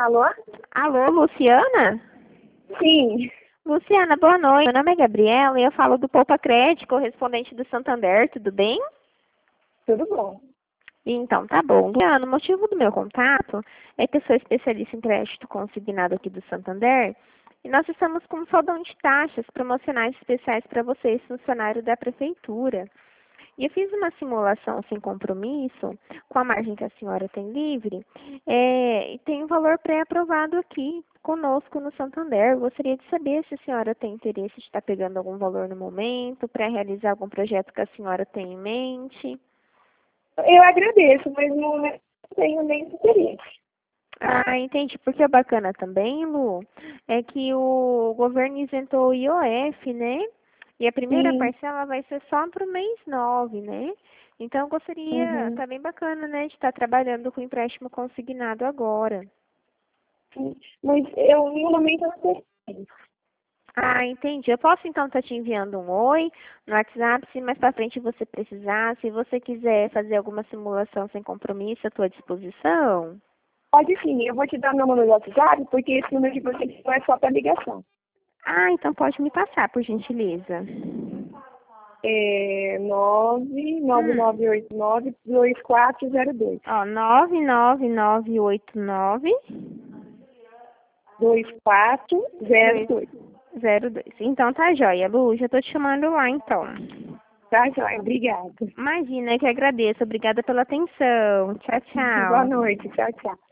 Alô? Alô, Luciana? Sim, Luciana, boa noite. Meu nome é Gabriela e eu falo do Poupa Crédito, correspondente do Santander, tudo bem? tudo bom. Então, tá bom. Luciana, o motivo do meu contato é que eu sou especialista em crédito consignado aqui do Santander e nós estamos com um saldão de taxas promocionais especiais para vocês, funcionário da prefeitura. E eu fiz uma simulação sem compromisso, com a margem que a senhora tem livre, e tem um valor pré-aprovado aqui conosco no Santander. Eu gostaria de saber se a senhora tem interesse de estar pegando algum valor no momento, para realizar algum projeto que a senhora tem em mente. Eu agradeço, mas não tenho nem interesse. Ah, entendi. Porque é bacana também, Lu, é que o governo isentou o IOF, né? E a primeira Sim, parcela vai ser só para o mês 9, né? Então, eu gostaria, uhum, tá bem bacana, né, de estar trabalhando com empréstimo consignado agora. sim. Mas eu, no momento, eu não tenho. Ah, entendi. Eu posso então estar te enviando um oi no WhatsApp, se mais para frente você precisar. Se você quiser fazer alguma simulação sem compromisso, à tua disposição. Pode sim, eu vou te dar meu número do WhatsApp, porque esse número que você deu é só para ligação. Ah, então pode me passar, por gentileza. É 99989-2402. Ó, 99989 2402. 202. Então tá joia, Lu. Já tô te chamando lá, então. Tá, joia? Obrigada. Imagina, eu que agradeço. Obrigada pela atenção. Tchau, Boa tchau. noite. Tchau, tchau.